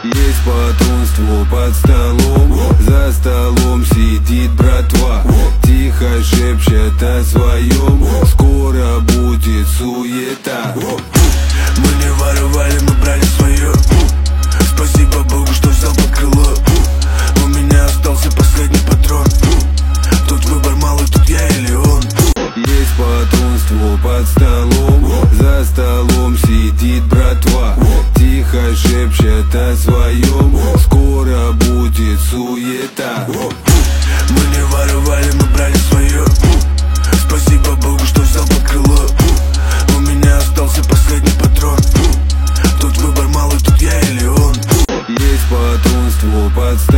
Есть потомство под столом, за столом сидит братва, тихо шепчет о своем, скоро будет суета. Мы не воровали, мы брали свое. Спасибо Богу, что взял под крыло. У меня остался последний патрон. Тут выбор малый, тут я или он. Есть потомство под столом, за столом сидит братва, тихо шепчет о своем, скоро будет суета. Мы не воровали, мы брали свое. Спасибо Богу, что взял под крыло. У меня остался последний патрон. Тут выбор малый, тут я или он. Есть потомство под столом,